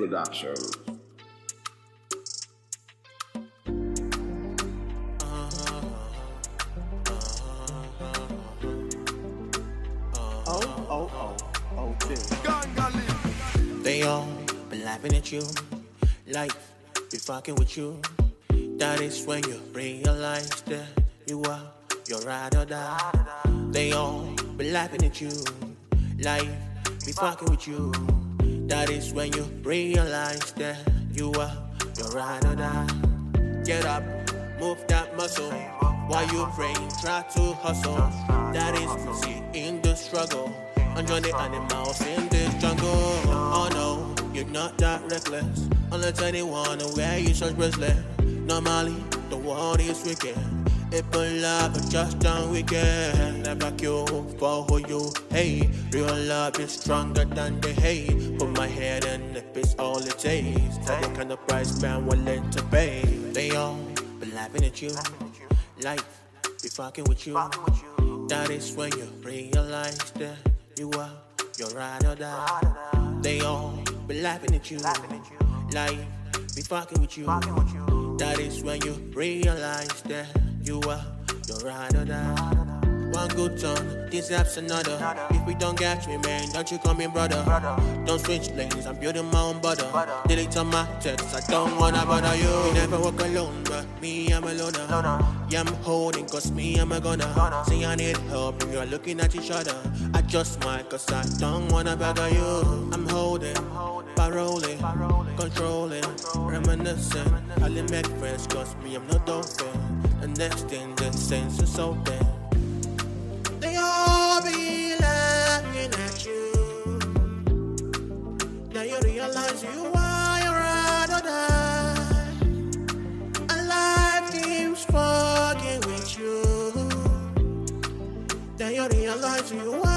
Production. They all been laughing at you. Life be fucking with you. That is when you realize that you are your ride or die. They all be laughing at you. Life be fucking with you. That is when you realize that you are your ride or die. Get up, move that muscle. While you brain try to hustle. That is mercy in the struggle. And join the animals in this jungle. Oh no, you're not that reckless. Unless anyone where you such bracelet. Normally, the world is wicked. People love but just done wicked. Never kill for who you hate. Real love is stronger than the hate. Put my head and if it's all it takes. Tell the kind of price man willing to pay. They all be laughing at you. Life be fucking with you. That is when you realize that you are your ride or die. They all be laughing at you. Life be fucking with you. That is when you realize that you are your ride or die. One good turn deserves another. If we don't get me, man, don't you call me brother. Don't switch lanes, I'm building my own butter. Delete on my text, I don't wanna bother you. You never walk alone, but me, I'm a loner. Yeah, I'm holding, cause me, I'm a gunner. Say I need help, and you're looking at each other. I just might, cause I don't wanna bother you. I'm holding, paroling, controlling, reminiscing. I only make friends, cause me, I'm no dolphin. The next thing, the sense is open. They all be laughing at you. Now you realize you are your ride or die. And life keeps fucking with you. Now you realize you are